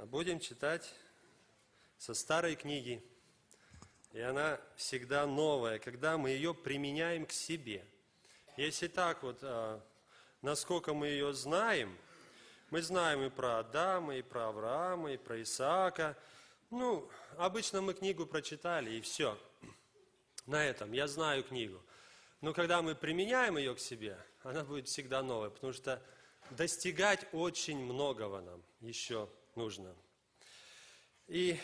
Будем читать со старой книги. И она всегда новая, когда мы ее применяем к себе. Если так вот, насколько мы ее знаем, мы знаем и про Адама, и про Авраама, и про Исаака. Обычно мы книгу прочитали, и все. На этом я знаю книгу. Но когда мы применяем ее к себе, она будет всегда новая, потому что достигать очень многого нам еще нужно. И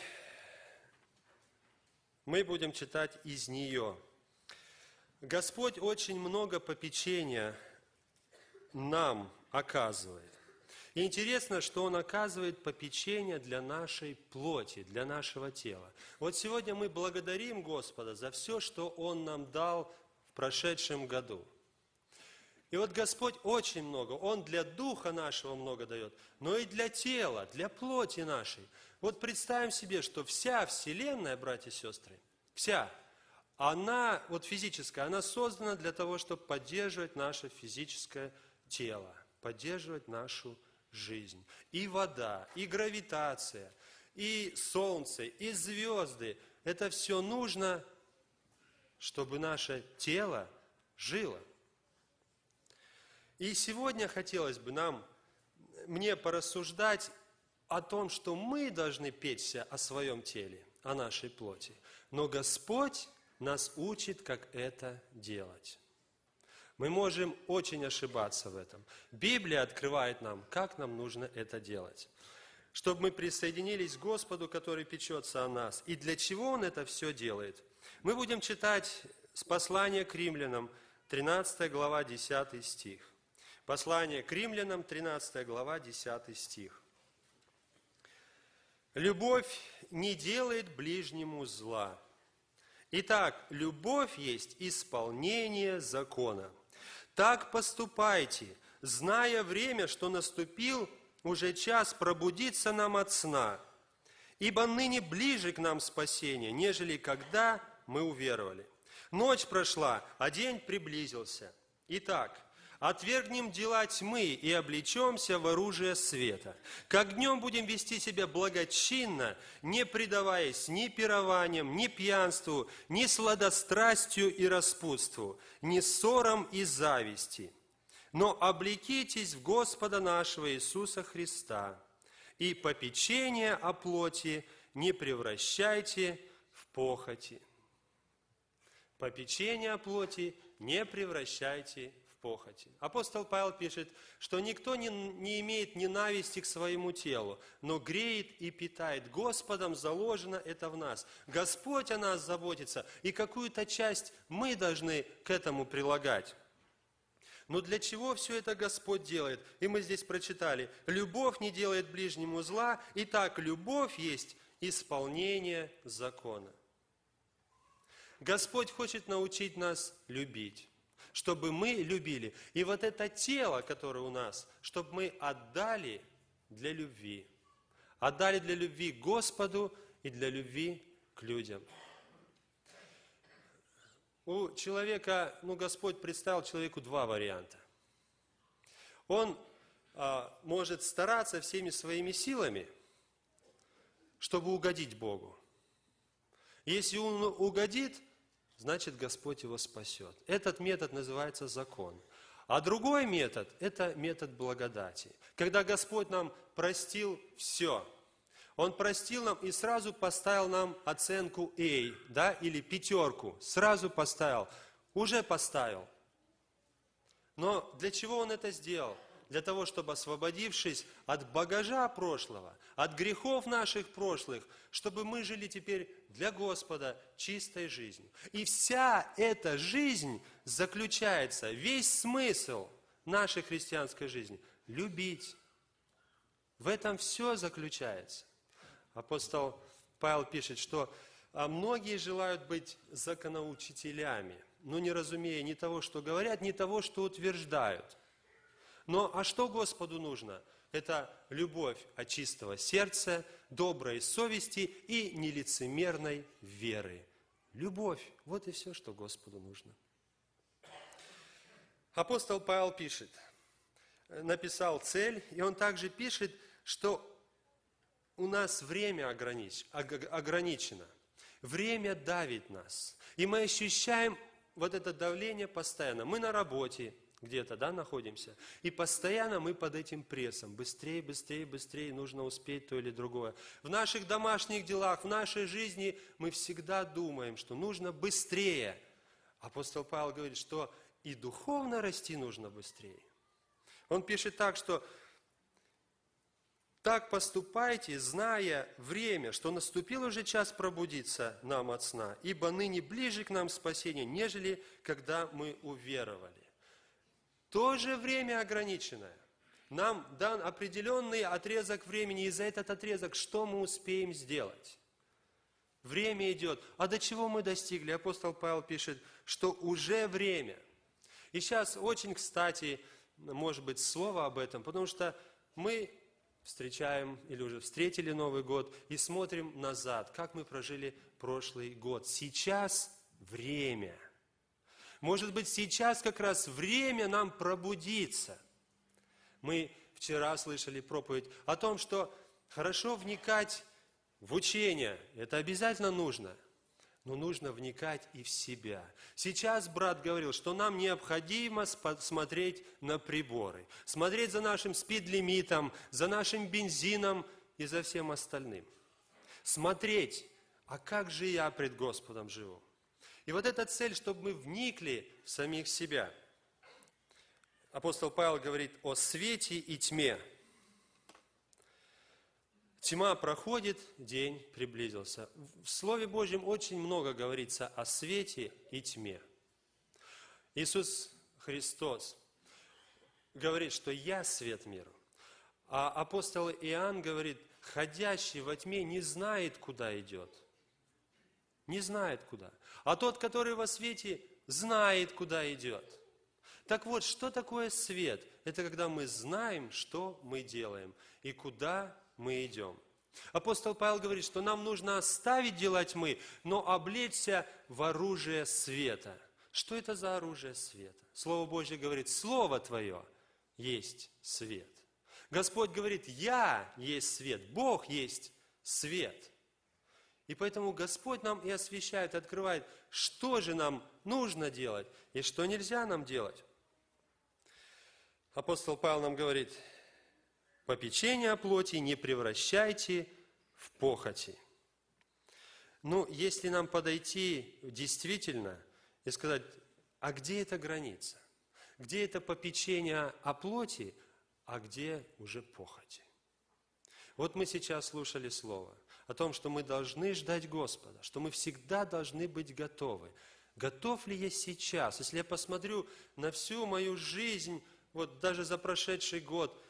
мы будем читать из нее. Господь очень много попечения нам оказывает. И интересно, что Он оказывает попечение для нашей плоти, для нашего тела. Вот сегодня мы благодарим Господа за все, что Он нам дал в прошедшем году. И вот Господь очень много, Он для духа нашего много дает, но и для тела, для плоти нашей. Вот представим себе, что вся Вселенная, братья и сестры, вся, она, вот физическая, она создана для того, чтобы поддерживать наше физическое тело, поддерживать нашу жизнь. И вода, и гравитация, и солнце, и звезды. Это все нужно, чтобы наше тело жило. И сегодня хотелось бы мне порассуждать о том, что мы должны печься о своем теле, о нашей плоти. Но Господь нас учит, как это делать. Мы можем очень ошибаться в этом. Библия открывает нам, как нам нужно это делать. Чтобы мы присоединились к Господу, который печется о нас. И для чего Он это все делает? Мы будем читать с послания к римлянам, 13 глава, 10 стих. Послание к римлянам, 13 глава, 10 стих. «Любовь не делает ближнему зла. Итак, любовь есть исполнение закона. Так поступайте, зная время, что наступил уже час пробудиться нам от сна. Ибо ныне ближе к нам спасение, нежели когда мы уверовали. Ночь прошла, а день приблизился. Итак, отвергнем дела тьмы и облечемся в оружие света. Как днем будем вести себя благочинно, не предаваясь ни пированиям, ни пьянству, ни сладострастию и распутству, ни ссорам и зависти. Но облекитесь в Господа нашего Иисуса Христа, и попечение о плоти не превращайте в похоти». Попечение о плоти не превращайте в похоти. Апостол Павел пишет, что никто не имеет ненависти к своему телу, но греет и питает. Господом заложено это в нас. Господь о нас заботится, и какую-то часть мы должны к этому прилагать. Но для чего все это Господь делает? И мы здесь прочитали, любовь не делает ближнему зла, итак, любовь есть исполнение закона. Господь хочет научить нас любить, чтобы мы любили. И вот это тело, которое у нас, чтобы мы отдали для любви. Отдали для любви к Господу и для любви к людям. У человека, Господь представил человеку два варианта. Он может стараться всеми своими силами, чтобы угодить Богу. Если он угодит, значит, Господь его спасет. Этот метод называется закон. А другой метод – это метод благодати. Когда Господь нам простил все. Он простил нам и сразу поставил нам оценку A, или 5, сразу поставил, уже поставил. Но для чего Он это сделал? Для того, чтобы, освободившись от багажа прошлого, от грехов наших прошлых, чтобы мы жили теперь для Господа чистой жизнью. И вся эта жизнь заключается, весь смысл нашей христианской жизни – любить. В этом все заключается. Апостол Павел пишет, что многие желают быть законоучителями, но не разумея ни того, что говорят, ни того, что утверждают. А что Господу нужно? Это любовь от чистого сердца, доброй совести и нелицемерной веры. Любовь – вот и все, что Господу нужно. Апостол Павел написал цель, и он также пишет, что у нас время ограничено. Время давит нас. И мы ощущаем вот это давление постоянно. Мы на работе где-то, находимся. И постоянно мы под этим прессом. Быстрее, быстрее, быстрее, нужно успеть то или другое. В наших домашних делах, в нашей жизни мы всегда думаем, что нужно быстрее. Апостол Павел говорит, что и духовно расти нужно быстрее. Он пишет так, что «Так поступайте, зная время, что наступил уже час пробудиться нам от сна, ибо ныне ближе к нам спасение, нежели когда мы уверовали». Тоже время ограниченное. Нам дан определенный отрезок времени, и за этот отрезок что мы успеем сделать? Время идет. А до чего мы достигли? Апостол Павел пишет, что уже время. И сейчас очень кстати, может быть, слово об этом, потому что мы встречаем или уже встретили Новый год и смотрим назад, как мы прожили прошлый год. Сейчас время. Может быть, сейчас как раз время нам пробудиться. Мы вчера слышали проповедь о том, что хорошо вникать в учение. Это обязательно нужно. Но нужно вникать и в себя. Сейчас брат говорил, что нам необходимо смотреть на приборы. Смотреть за нашим спид-лимитом, за нашим бензином и за всем остальным. Смотреть, а как же я пред Господом живу? И вот эта цель, чтобы мы вникли в самих себя. Апостол Павел говорит о свете и тьме. Тьма проходит, день приблизился. В Слове Божьем очень много говорится о свете и тьме. Иисус Христос говорит, что «Я свет миру». А апостол Иоанн говорит, ходящий во тьме не знает, куда идет. Не знает, куда. А тот, который во свете, знает, куда идет. Так вот, что такое свет? Это когда мы знаем, что мы делаем и куда мы идем. Апостол Павел говорит, что нам нужно оставить дела тьмы, но облечься в оружие света. Что это за оружие света? Слово Божье говорит, Слово Твое есть свет. Господь говорит, Я есть свет, Бог есть свет. И поэтому Господь нам и освещает, открывает, что же нам нужно делать и что нельзя нам делать. Апостол Павел нам говорит, попечение о плоти не превращайте в похоти. Ну, если нам подойти действительно и сказать, а где эта граница? Где это попечение о плоти, а где уже похоти? Вот мы сейчас слушали слово о том, что мы должны ждать Господа, что мы всегда должны быть готовы. Готов ли я сейчас? Если я посмотрю на всю мою жизнь, вот даже за прошедший год,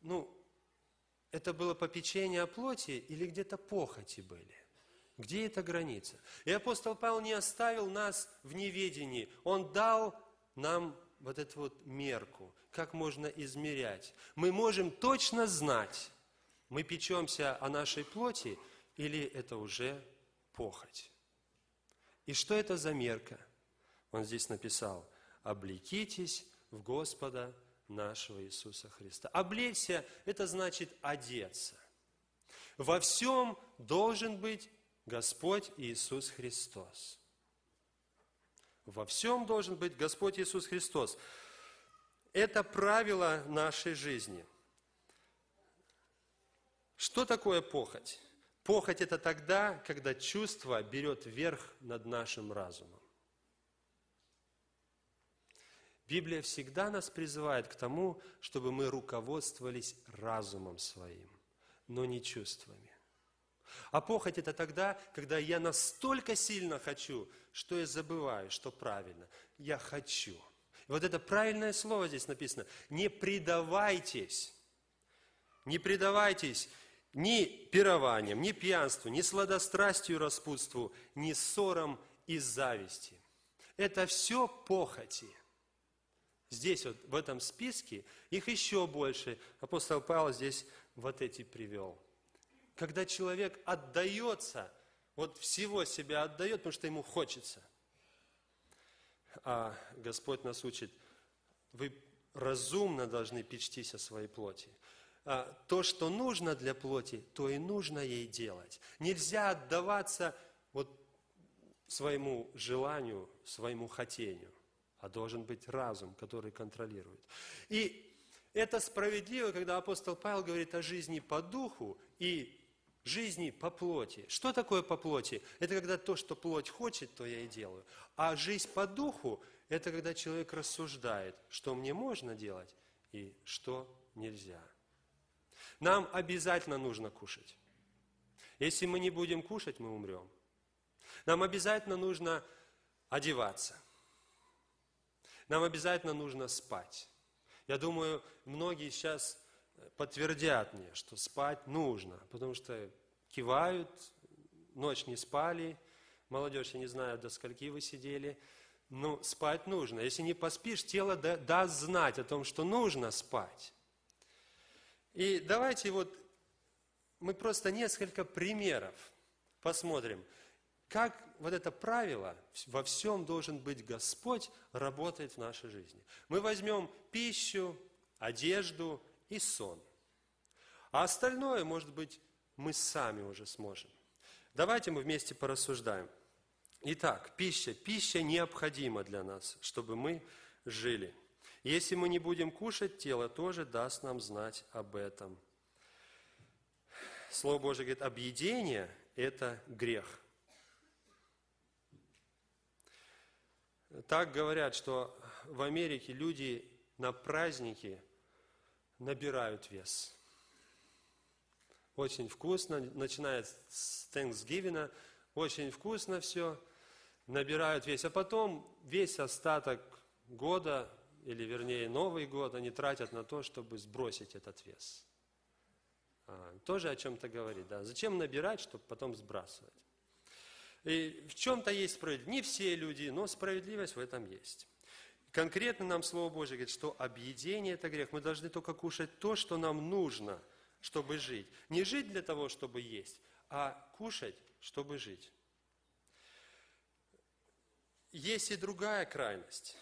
это было попечение о плоти или где-то похоти были? Где эта граница? И апостол Павел не оставил нас в неведении. Он дал нам вот эту вот мерку, как можно измерять. Мы можем точно знать, мы печемся о нашей плоти или это уже похоть. И что это за мерка? Он здесь написал, облекитесь в Господа нашего Иисуса Христа. Облечься – это значит одеться. Во всем должен быть Господь Иисус Христос. Во всем должен быть Господь Иисус Христос. Это правило нашей жизни. Что такое похоть? Похоть – это тогда, когда чувство берет верх над нашим разумом. Библия всегда нас призывает к тому, чтобы мы руководствовались разумом своим, но не чувствами. А похоть – это тогда, когда я настолько сильно хочу, что я забываю, что правильно. Я хочу. И вот это правильное слово здесь написано. Не предавайтесь. Не предавайтесь ни пированиям, ни пьянству, ни сладострастию и распутству, ни ссорам и зависти. Это все похоти. Здесь вот в этом списке их еще больше. Апостол Павел здесь вот эти привел. Когда человек отдается, вот всего себя отдает, потому что ему хочется. А Господь нас учит, вы разумно должны печтись о своей плоти. то, что нужно для плоти, то и нужно ей делать. Нельзя отдаваться вот своему желанию, своему хотению, а должен быть разум, который контролирует. И это справедливо, когда апостол Павел говорит о жизни по духу и жизни по плоти. Что такое по плоти? Это когда то, что плоть хочет, то я и делаю. А жизнь по духу – это когда человек рассуждает, что мне можно делать и что нельзя. Нам обязательно нужно кушать. Если мы не будем кушать, мы умрем. Нам обязательно нужно одеваться. Нам обязательно нужно спать. Я думаю, многие сейчас подтвердят мне, что спать нужно, потому что кивают, ночь не спали, молодежь, я не знаю, до скольки вы сидели, но спать нужно. Если не поспишь, тело даст знать о том, что нужно спать. И давайте вот мы просто несколько примеров посмотрим, как вот это правило «во всем должен быть Господь» работает в нашей жизни. Мы возьмем пищу, одежду и сон. А остальное, может быть, мы сами уже сможем. Давайте мы вместе порассуждаем. Итак, пища. Пища необходима для нас, чтобы мы жили. Если мы не будем кушать, тело тоже даст нам знать об этом. Слово Божие говорит, объедение – это грех. Так говорят, что в Америке люди на праздники набирают вес. Очень вкусно, начиная с Thanksgiving, очень вкусно все, набирают вес. А потом весь остаток года, или вернее Новый год, они тратят на то, чтобы сбросить этот вес. Тоже о чем-то говорит, да. Зачем набирать, чтобы потом сбрасывать? И в чем-то есть справедливость. Не все люди, но справедливость в этом есть. Конкретно нам Слово Божие говорит, что объедение – это грех. Мы должны только кушать то, что нам нужно, чтобы жить. Не жить для того, чтобы есть, а кушать, чтобы жить. Есть и другая крайность,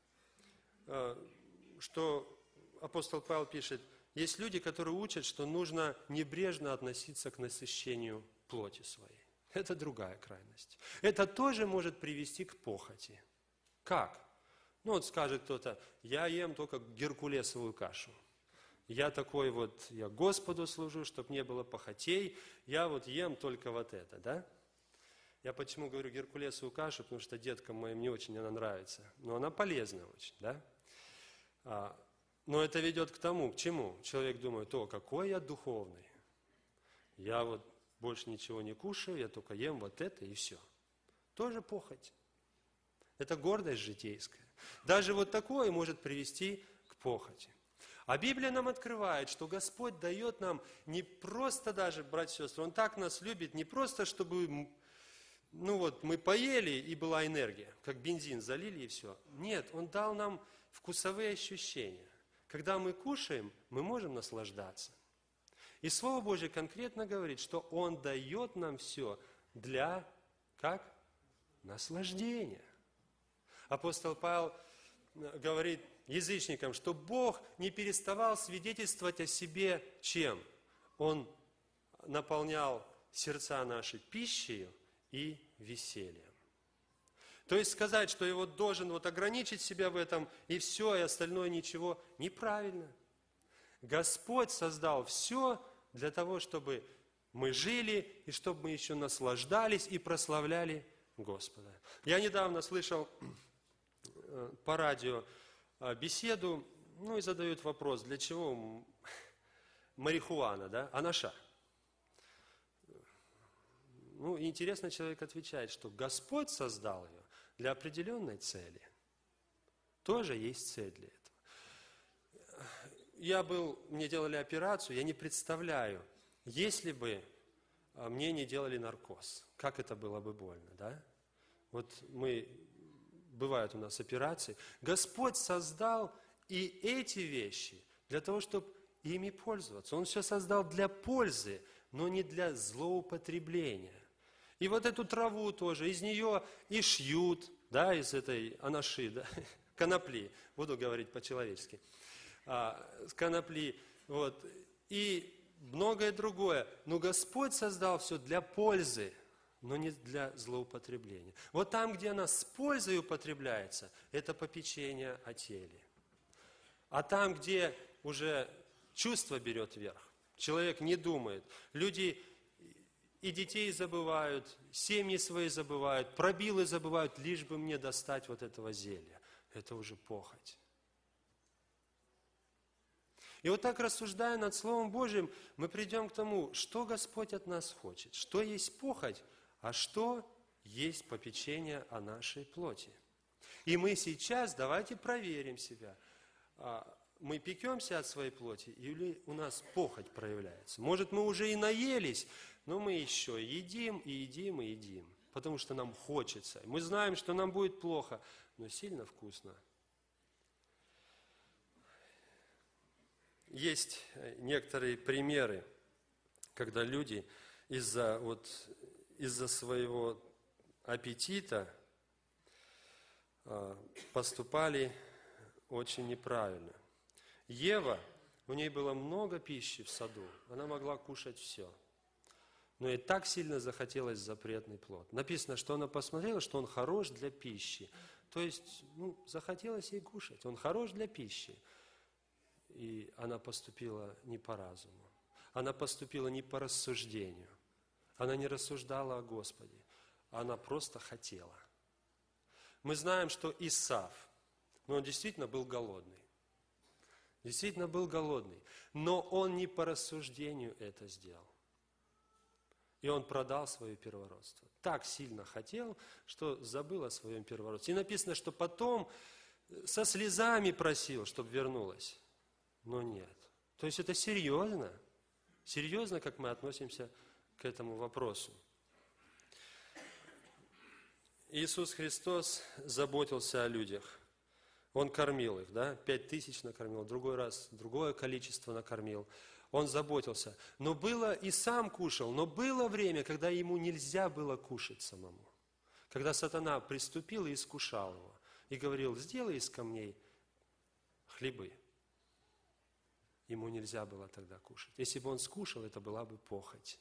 что апостол Павел пишет, есть люди, которые учат, что нужно небрежно относиться к насыщению плоти своей. Это другая крайность. Это тоже может привести к похоти. Как? Ну вот скажет кто-то, я ем только геркулесовую кашу. Я такой вот, я Господу служу, чтобы не было похотей, я вот ем только вот это, да? Я почему говорю геркулесовую кашу, потому что деткам моим не очень она нравится. Но она полезна очень, да? Но это ведет к тому, к чему? Человек думает, какой я духовный. Я вот больше ничего не кушаю, я только ем вот это и все. Тоже похоть. Это гордость житейская. Даже вот такое может привести к похоти. А Библия нам открывает, что Господь дает нам не просто даже, братья и сестры, Он так нас любит, не просто, чтобы, мы поели и была энергия, как бензин залили и все. Нет, Он дал нам вкусовые ощущения. Когда мы кушаем, мы можем наслаждаться. И Слово Божие конкретно говорит, что Он дает нам все для, как? Наслаждения. Апостол Павел говорит язычникам, что Бог не переставал свидетельствовать о себе чем? Он наполнял сердца наши пищей и весельем. То есть сказать, что его должен ограничить себя в этом, и все, и остальное ничего, неправильно. Господь создал все для того, чтобы мы жили, и чтобы мы еще наслаждались и прославляли Господа. Я недавно слышал по радио беседу, и задают вопрос, для чего марихуана, да, анаша? Интересно, человек отвечает, что Господь создал ее для определенной цели. Тоже есть цель для этого. Мне делали операцию, я не представляю, если бы мне не делали наркоз, как это было бы больно, да? Бывают у нас операции. Господь создал и эти вещи для того, чтобы ими пользоваться. Он все создал для пользы, но не для злоупотребления. И вот эту траву тоже, из нее и шьют, да, из этой анаши, да, конопли, буду говорить по-человечески, с конопли, и многое другое. Но Господь создал все для пользы, но не для злоупотребления. Вот там, где она с пользой употребляется, это попечение о теле. А там, где уже чувство берет верх, человек не думает, люди и детей забывают, семьи свои забывают, пробилы забывают, лишь бы мне достать вот этого зелья. Это уже похоть. И вот так, рассуждая над Словом Божьим, мы придем к тому, что Господь от нас хочет, что есть похоть, а что есть попечение о нашей плоти. И мы сейчас, давайте проверим себя, мы пекемся от своей плоти или у нас похоть проявляется. Может, мы уже и наелись, но мы еще едим, и едим, и едим, потому что нам хочется. Мы знаем, что нам будет плохо, но сильно вкусно. Есть некоторые примеры, когда люди из-за своего аппетита поступали очень неправильно. Ева, у ней было много пищи в саду, она могла кушать все. Но ей так сильно захотелось запретный плод. Написано, что она посмотрела, что он хорош для пищи. То есть, захотелось ей кушать, он хорош для пищи. И она поступила не по разуму. Она поступила не по рассуждению. Она не рассуждала о Господе. Она просто хотела. Мы знаем, что Исав, он действительно был голодный. Действительно был голодный. Но он не по рассуждению это сделал. И он продал свое первородство. Так сильно хотел, что забыл о своем первородстве. И написано, что потом со слезами просил, чтобы вернулась. Но нет. То есть это серьезно. Серьезно, как мы относимся к этому вопросу. Иисус Христос заботился о людях. Он кормил их, 5000 накормил, другой раз другое количество накормил. Он заботился. Но было и сам кушал, но было время, когда ему нельзя было кушать самому. Когда сатана приступил и искушал его. И говорил, сделай из камней хлебы. Ему нельзя было тогда кушать. Если бы он скушал, это была бы похоть.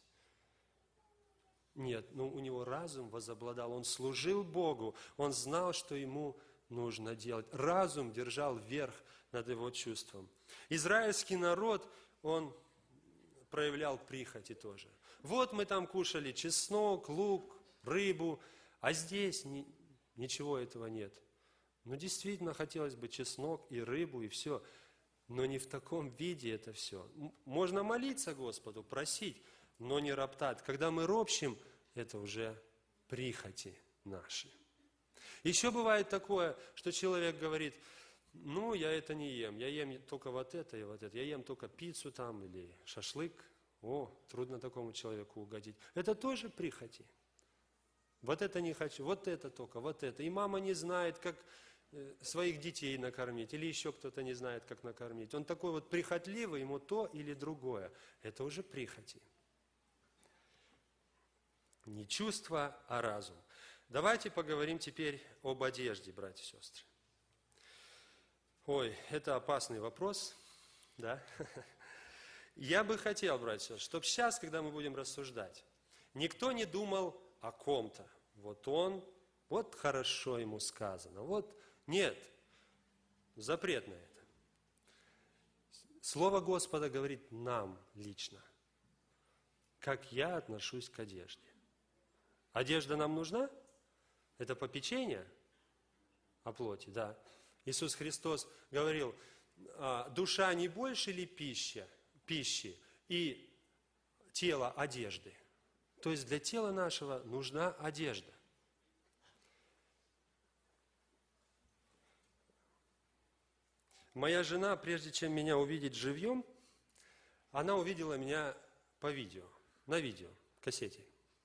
Нет, у него разум возобладал. Он служил Богу. Он знал, что ему нужно делать. Разум держал верх над его чувством. Израильский народ, он проявлял прихоти тоже. Вот мы там кушали чеснок, лук, рыбу, а здесь ничего этого нет. Действительно хотелось бы чеснок и рыбу, и все. Но не в таком виде это все. Можно молиться Господу, просить, но не роптать. Когда мы ропщим, это уже прихоти наши. Еще бывает такое, что человек говорит, я это не ем, я ем только вот это и вот это, я ем только пиццу там или шашлык. Трудно такому человеку угодить. Это тоже прихоти. Вот это не хочу, вот это только, вот это. И мама не знает, как своих детей накормить, или еще кто-то не знает, как накормить. Он такой вот прихотливый, ему то или другое. Это уже прихоти. Не чувство, а разум. Давайте поговорим теперь об одежде, братья и сестры. Это опасный вопрос, да? Я бы хотел, братья и сестры, чтобы сейчас, когда мы будем рассуждать, никто не думал о ком-то. Вот хорошо ему сказано, нет, запрет на это. Слово Господа говорит нам лично, как я отношусь к одежде. Одежда нам нужна? Это попечение о плоти, да. Иисус Христос говорил, душа не больше ли пищи и тело одежды? То есть для тела нашего нужна одежда. Моя жена, прежде чем меня увидеть живьем, она увидела меня по видео, на видео, кассете.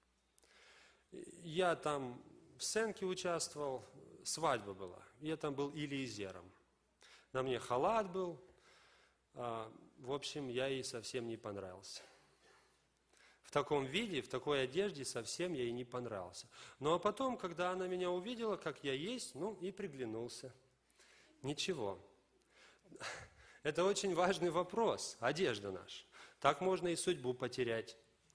Я там в сценке участвовал, свадьба была. Я там был Элиезером. На мне халат был. В общем, я ей совсем не понравился. В таком виде, в такой одежде совсем я ей не понравился. А потом, когда она меня увидела, как я есть, и приглянулся. Ничего. Это очень важный вопрос, одежда наша. Так можно и судьбу потерять.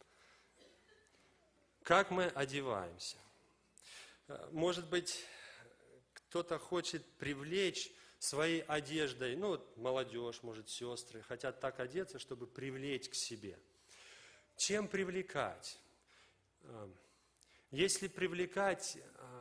Как мы одеваемся? Может быть, кто-то хочет привлечь своей одеждой, ну, вот молодежь, может, сестры, хотят так одеться, чтобы привлечь к себе. Чем привлекать? Если привлекать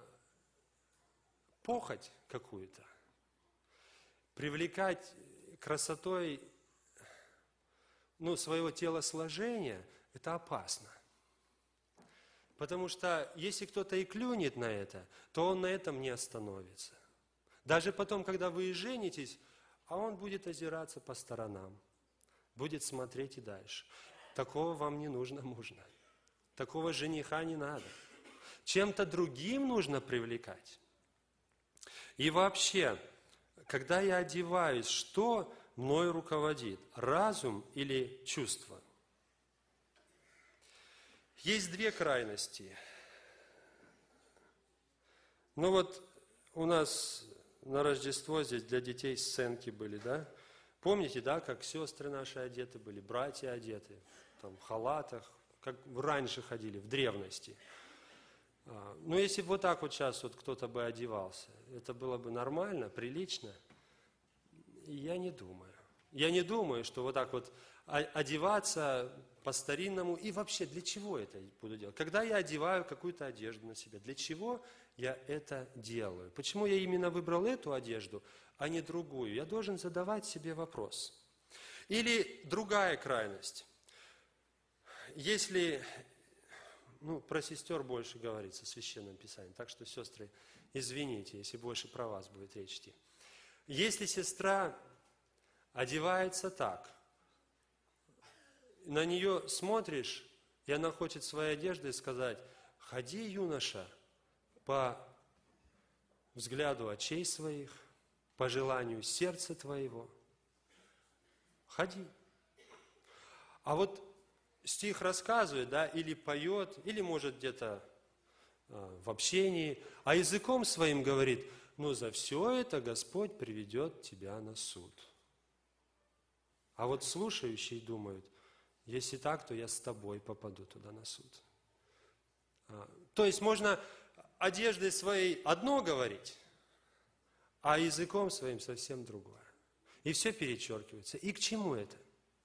похоть какую-то, привлекать красотой, ну, своего телосложения, это опасно. Потому что если кто-то и клюнет на это, то он на этом не остановится. Даже потом, когда вы и женитесь, а он будет озираться по сторонам, будет смотреть и дальше. Такого вам не нужно, мужа. Такого жениха не надо. Чем-то другим нужно привлекать. И вообще, когда я одеваюсь, что мною руководит? Разум или чувство? Есть две крайности. Ну вот у нас на Рождество здесь для детей сценки были, да? Помните, да, как сестры наши одеты были, братья одеты, там, в халатах, как раньше ходили, в древности. Ну, если бы вот так вот сейчас вот кто-то бы одевался, это было бы нормально, прилично? Я не думаю. Я не думаю, что вот так вот одеваться по-старинному, и вообще, для чего это буду делать? Когда я одеваю какую-то одежду на себя, для чего я это делаю? Почему я именно выбрал эту одежду, а не другую? Я должен задавать себе вопрос. Или другая крайность. Если, ну, про сестер больше говорится в Священном Писании, так что, сестры, извините, если больше про вас будет речь идти. Если сестра одевается так, на нее смотришь, и она хочет своей одеждой сказать: ходи, юноша, по взгляду очей своих, по желанию сердца твоего. Ходи. А вот стих рассказывает, да, или поет, или может где-то в общении, а языком своим говорит: ну за все это Господь приведет тебя на суд. А вот слушающие думают: если так, то я с тобой попаду туда на суд. То есть можно одеждой своей одно говорить, а языком своим совсем другое. И все перечеркивается. И к чему это?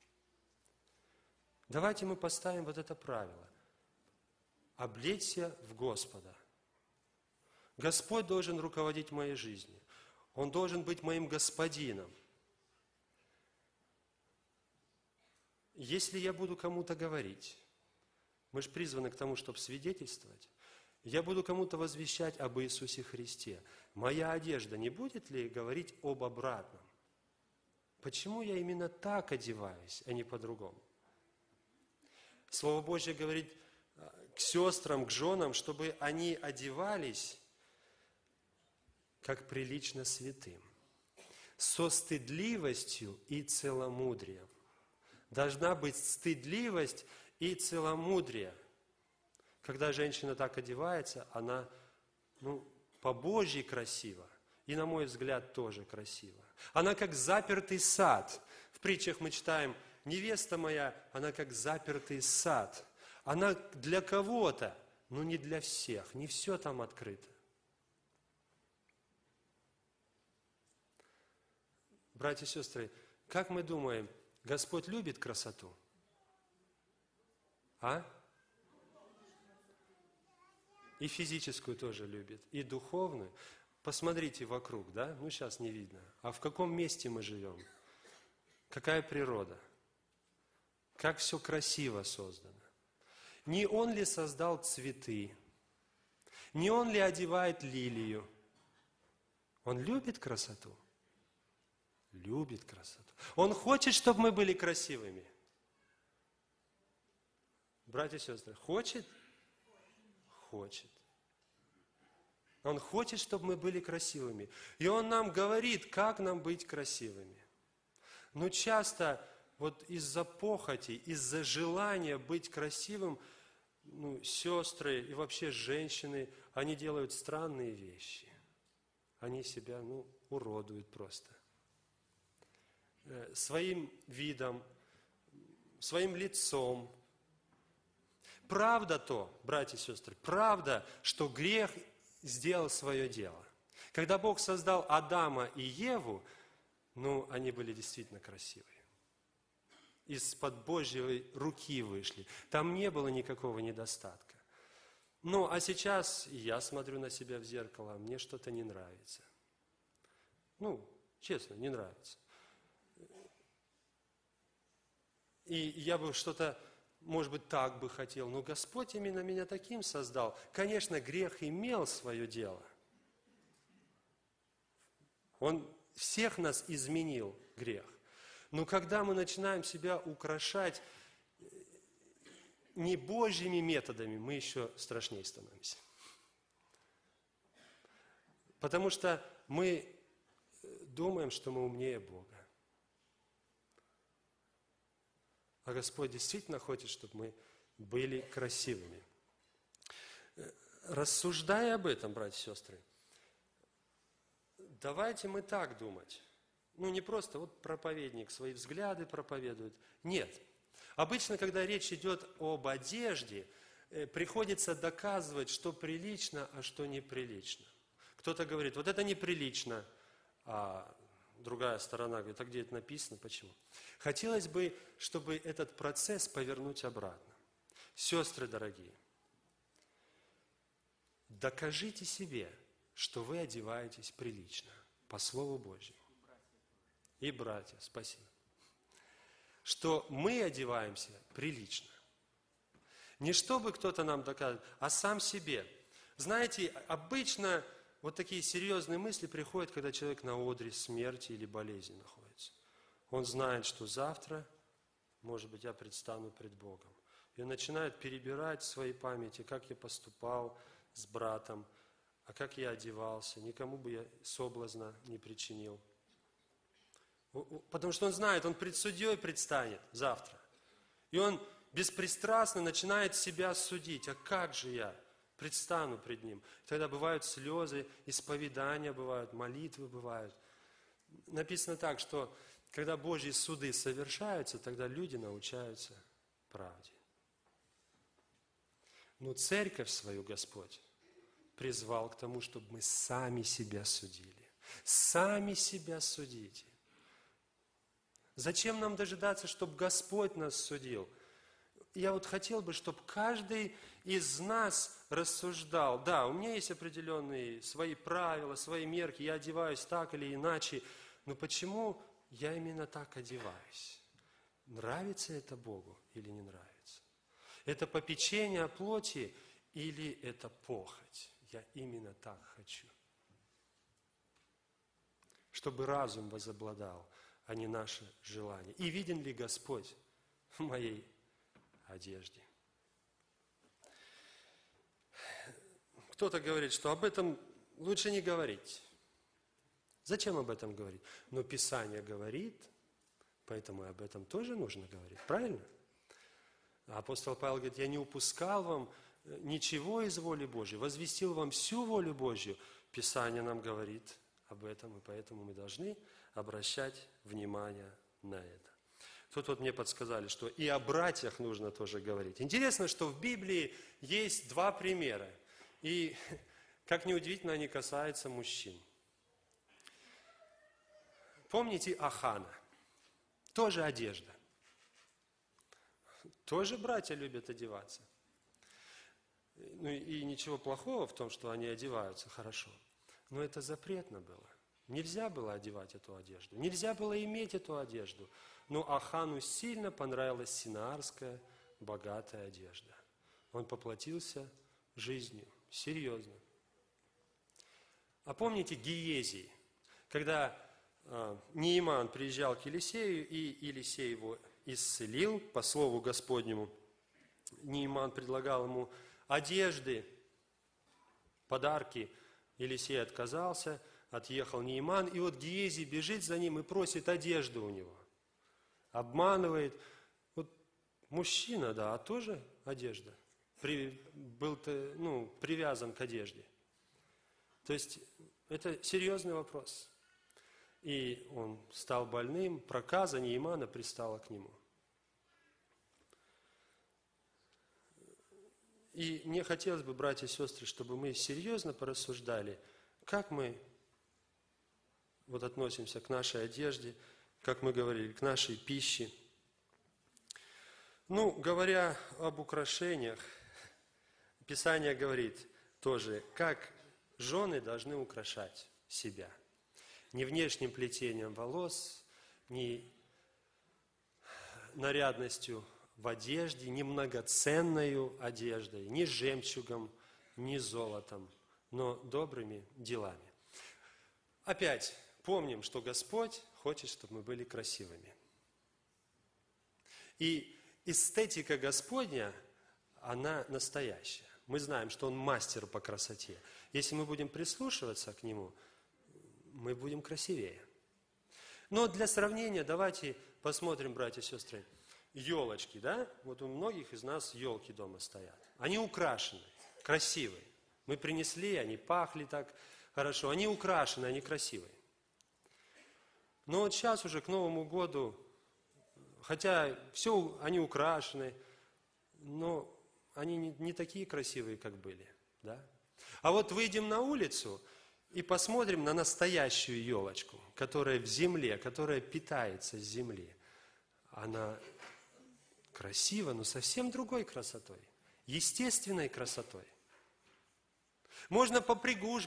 Давайте мы поставим вот это правило. Облечься в Господа. Господь должен руководить моей жизнью. Он должен быть моим господином. Если я буду кому-то говорить, мы же призваны к тому, чтобы свидетельствовать, я буду кому-то возвещать об Иисусе Христе, моя одежда не будет ли говорить об обратном? Почему я именно так одеваюсь, а не по-другому? Слово Божье говорит к сестрам, к женам, чтобы они одевались, как прилично святым, со стыдливостью и целомудрием. Должна быть стыдливость и целомудрие. Когда женщина так одевается, она, ну, по-божьи красива. И, на мой взгляд, тоже красива. Она как запертый сад. В притчах мы читаем: невеста моя, она как запертый сад. Она для кого-то, но не для всех. Не все там открыто. Братья и сестры, как мы думаем, Господь любит красоту? А? И физическую тоже любит, и духовную. Посмотрите вокруг, да? Ну, сейчас не видно. А в каком месте мы живем? Какая природа? Как все красиво создано? Не Он ли создал цветы? Не Он ли одевает лилию? Он любит красоту? Любит красоту. Он хочет, чтобы мы были красивыми. Братья и сестры, хочет? Хочет. Он хочет, чтобы мы были красивыми. И Он нам говорит, как нам быть красивыми. Но часто вот из-за похоти, из-за желания быть красивым, ну, сестры и вообще женщины, они делают странные вещи. Они себя, ну, уродуют просто. Своим видом, своим лицом. Правда то, братья и сестры, правда, что грех сделал свое дело. Когда Бог создал Адама и Еву, они были действительно красивые. Из-под Божьей руки вышли. Там не было никакого недостатка. А сейчас я смотрю на себя в зеркало, мне что-то не нравится. Честно, не нравится. И я бы что-то, может быть, так бы хотел, но Господь именно меня таким создал. Конечно, грех имел свое дело. Он всех нас изменил, грех. Но когда мы начинаем себя украшать не Божьими методами, мы еще страшнее становимся. Потому что мы думаем, что мы умнее Бога. А Господь действительно хочет, чтобы мы были красивыми. Рассуждая об этом, братья и сестры, давайте мы так думать. Не просто проповедник свои взгляды проповедует. Нет. Обычно, когда речь идет об одежде, приходится доказывать, что прилично, а что неприлично. Кто-то говорит, вот это неприлично, а другая сторона говорит, а где это написано, почему? Хотелось бы, чтобы этот процесс повернуть обратно. Сестры дорогие, докажите себе, что вы одеваетесь прилично, по Слову Божьему. И братья, спасибо. Что мы одеваемся прилично. Не чтобы кто-то нам доказывал, а сам себе. Знаете, обычно такие серьезные мысли приходят, когда человек на одре смерти или болезни находится. Он знает, что завтра, может быть, я предстану пред Богом. И он начинает перебирать в своей памяти, как я поступал с братом, а как я одевался, никому бы я соблазна не причинил. Потому что он знает, он пред судьей предстанет завтра. И он беспристрастно начинает себя судить. А как же я предстану пред ним? Тогда бывают слезы, исповедания бывают, молитвы бывают. Написано так, что когда Божьи суды совершаются, тогда люди научаются правде. Но церковь свою Господь призвал к тому, чтобы мы сами себя судили. Сами себя судите. Зачем нам дожидаться, чтобы Господь нас судил? Я хотел бы, чтобы каждый из нас рассуждал. Да, у меня есть определенные свои правила, свои мерки, я одеваюсь так или иначе, но почему я именно так одеваюсь? Нравится это Богу или не нравится? Это попечение о плоти или это похоть? Я именно так хочу. Чтобы разум возобладал, а не наше желание. И виден ли Господь в моей одежде? Кто-то говорит, что об этом лучше не говорить. Зачем об этом говорить? Но Писание говорит, поэтому об этом тоже нужно говорить. Правильно? Апостол Павел говорит, я не упускал вам ничего из воли Божьей, возвестил вам всю волю Божью. Писание нам говорит об этом, и поэтому мы должны обращать внимание на это. Тут мне подсказали, что и о братьях нужно тоже говорить. Интересно, что в Библии есть два примера. И, как ни удивительно, они касаются мужчин. Помните Ахана? Тоже одежда. Тоже братья любят одеваться. И ничего плохого в том, что они одеваются хорошо. Но это запретно было. Нельзя было одевать эту одежду. Нельзя было иметь эту одежду. Но Ахану сильно понравилась синаарская богатая одежда. Он поплатился жизнью. Серьезно. А помните Гиези, когда Неиман приезжал к Елисею, и Елисей его исцелил по слову Господнему. Неиман предлагал ему одежды, подарки. Елисей отказался, отъехал Неиман, и Гиези бежит за ним и просит одежду у него. Обманывает. Мужчина, да, а тоже одежда. Был привязан к одежде. То есть, это серьезный вопрос. И он стал больным, проказа Неимана пристала к нему. И мне хотелось бы, братья и сестры, чтобы мы серьезно порассуждали, как мы вот относимся к нашей одежде, как мы говорили, к нашей пище. Ну, говоря об украшениях, Писание говорит тоже, как жены должны украшать себя. Не внешним плетением волос, не нарядностью в одежде, не многоценною одеждой, не жемчугом, не золотом, но добрыми делами. Опять помним, что Господь хочет, чтобы мы были красивыми. И эстетика Господня, она настоящая. Мы знаем, что Он мастер по красоте. Если мы будем прислушиваться к Нему, мы будем красивее. Но для сравнения давайте посмотрим, братья и сестры, елочки, да? Вот у многих из нас елки дома стоят. Они украшены, красивые. Мы принесли, они пахли так хорошо. Они украшены, они красивые. Но вот сейчас уже к Новому году, хотя все они украшены, но они не такие красивые, как были. Да? А вот выйдем на улицу и посмотрим на настоящую елочку, которая в земле, которая питается с земли. Она красива, но совсем другой красотой, естественной красотой. Можно по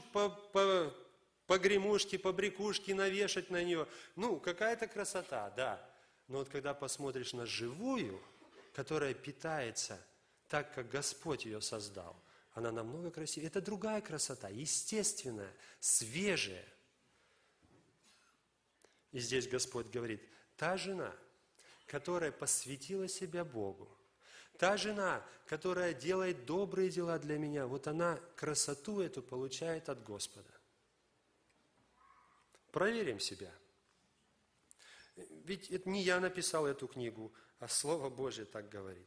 гремушке, по брякушке навешать на нее. Ну, какая-то красота, да. Но вот когда посмотришь на живую, которая питается так, как Господь ее создал, она намного красивее. Это другая красота, естественная, свежая. И здесь Господь говорит, та жена, которая посвятила себя Богу, та жена, которая делает добрые дела для меня, вот она красоту эту получает от Господа. Проверим себя. Ведь это не я написал эту книгу, а Слово Божье так говорит.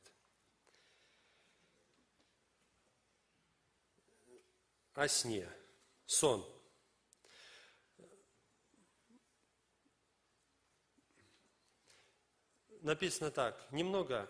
О сне. Сон. Написано так, немного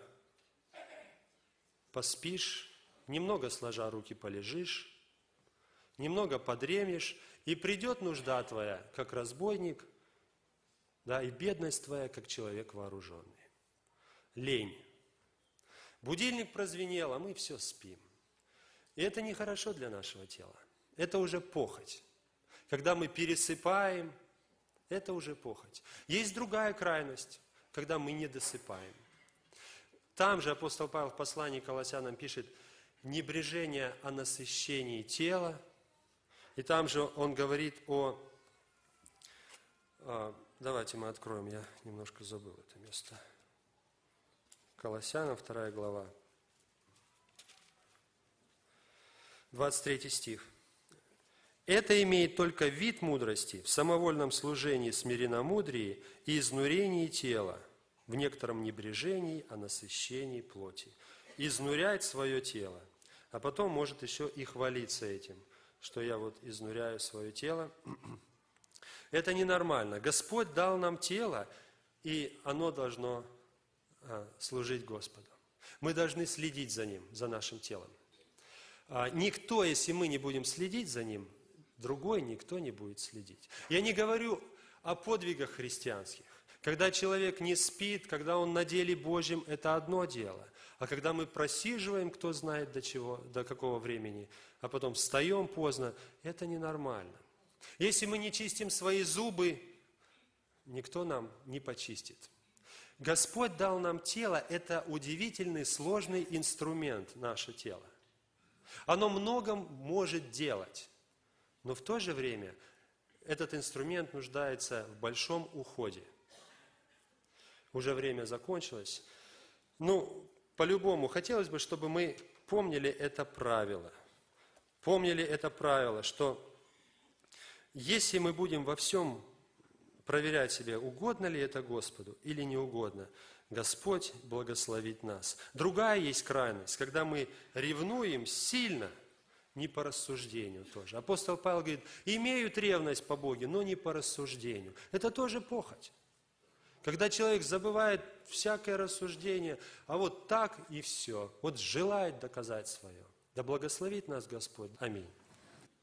поспишь, немного сложа руки полежишь, немного подремешь, и придет нужда твоя, как разбойник, да, и бедность твоя, как человек вооруженный. Лень. Будильник прозвенел, а мы все спим. И это нехорошо для нашего тела. Это уже похоть. Когда мы пересыпаем, это уже похоть. Есть другая крайность, когда мы не досыпаем. Там же апостол Павел в послании к Колоссянам пишет небрежение о насыщении тела. И там же он говорит о... Давайте мы откроем, я немножко забыл это место. Колоссянам, 2 глава. 23 стих. «Это имеет только вид мудрости в самовольном служении смиренномудрии и изнурении тела, в некотором небрежении о насыщении плоти». Изнурять свое тело, а потом может еще и хвалиться этим, что я вот изнуряю свое тело. Это ненормально. Господь дал нам тело, и оно должно служить Господу. Мы должны следить за ним, за нашим телом. Никто, если мы не будем следить за ним, другой никто не будет следить. Я не говорю о подвигах христианских. Когда человек не спит, когда он на деле Божьем, это одно дело. А когда мы просиживаем, кто знает до чего, до какого времени, а потом встаем поздно, это ненормально. Если мы не чистим свои зубы, никто нам не почистит. Господь дал нам тело, это удивительный, сложный инструмент, наше тело. Оно многом может делать, но в то же время этот инструмент нуждается в большом уходе. Уже время закончилось. По-любому, хотелось бы, чтобы мы помнили это правило. Помнили это правило, что если мы будем во всем проверять себя, угодно ли это Господу или не угодно, Господь благословит нас. Другая есть крайность, когда мы ревнуем сильно, не по рассуждению тоже. Апостол Павел говорит, имеют ревность по Боге, но не по рассуждению. Это тоже похоть. Когда человек забывает всякое рассуждение, а вот так и все, вот желает доказать свое. Да благословит нас Господь. Аминь.